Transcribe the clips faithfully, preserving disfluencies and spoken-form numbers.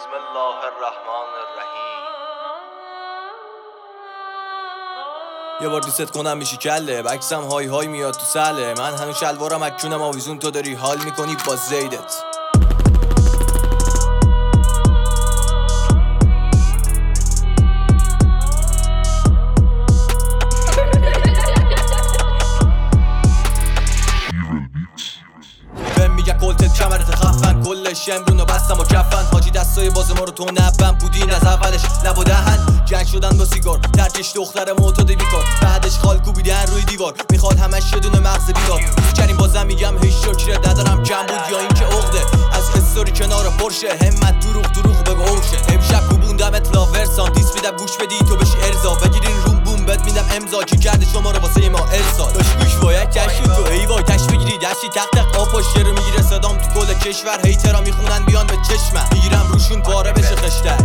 بسم الله الرحمن الرحیم. یه بار دوست کنم میشی کله بکسم های های میاد تو سله من هنوز شلوارم اکونم آویزون تو داری حال میکنی با زیدت. میگه کلتت کمرت خفن کلش امرونو بستم و کفن حاجی دستای باز ما رو تو نبن بودین از اولش لب و دهن جنگ شدن با سیگار ترکش دختر معتاد بیکار بعدش خال کوبیدن روی دیوار میخواد همش یه دونه مغز بیدار کریم بازم میگم هیچ شکرت ندارم کم بود یا اینکه عقده از استوری کنار پرشه همت دروغ دروغ بگو اوشه امشب کوبوندم اطلاع ورسان دیس میدم گوش بدی تو بشی ارضا بگیرین روم بوم بد میدم امضا کی کرده شما رو واسه ما ارسال داش گوش باید کشی تو ای وای تش بگیری دستی تق تق آب پشت رو میگیره صدام تو کل کشور هیترا میخونن بیان به چشمم میگیرم روشون پاره بشه خشتک.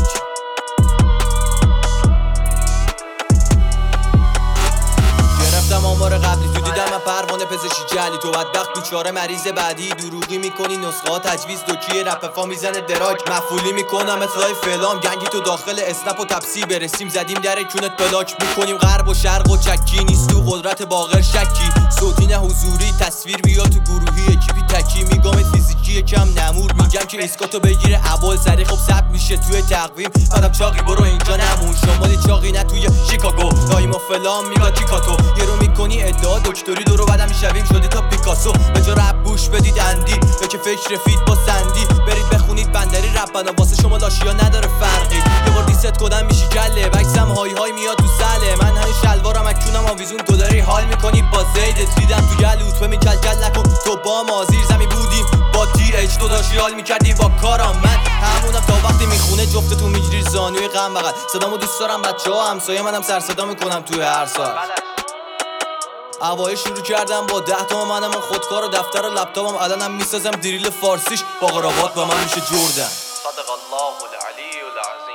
گرفتم آمار قبلی تو دیدم من پروانه پزشکی جلی تو بدبخت بیچاره مریض بعدی دروغی میکنی نسخه ها تجویز دوکیه رپفا میزنه دراج مفعولی میکنم اطلاع فلام گنگی تو داخل اسنپ و تپسی برسیم زدیم در کونت بلاک میکنیم غرب و شرق و چکی نیست تو قدرت باقر شکی صوتی نه حضوری تصویر بیا تو گروهی اکیپی تکی میگم فیزیکی کم نمور میگم که اسکاتو بگیره ابوال سری خب ثبت میشه توی تقویم بعدم چاقی برو اینجا نمون شمالی چاقی نه توی شیکاگو تایم و فلام میگه چیکاتو یه رو میکنی ادعا دکتری دورو بعدم میشویم شدی تا پیکاسو به جا رپ گوش بدید اندی یا که فکر فیت با سندی برید بخونید بندری رپ بنا واسه شما لاشیا نداره فرقی یه بار دیست کدم میشی کله بکسم های های میاد تو سله من هنوز شلوارم اکونم آویزون تو داری حال میکنی با زیدت دیدم تو گلوت به میکل کل نکن تو با ما زیر زمین بودیم با دی اچ تو داشتی حال میکردی با کارم من همونم تا وقتی میخونه جفتتون میگیری زانوی غم بغل صدامو دوست دارم بچه‌ها همسایه منم سر صدا میکنم توی هر ساعت اوایل شروع کردم با ده تا منم خودکار و دفتر و لپتاپم الانم میسازم دریل فارسیش با قراقات با من میشه جردن صدق الله العلی العظیم.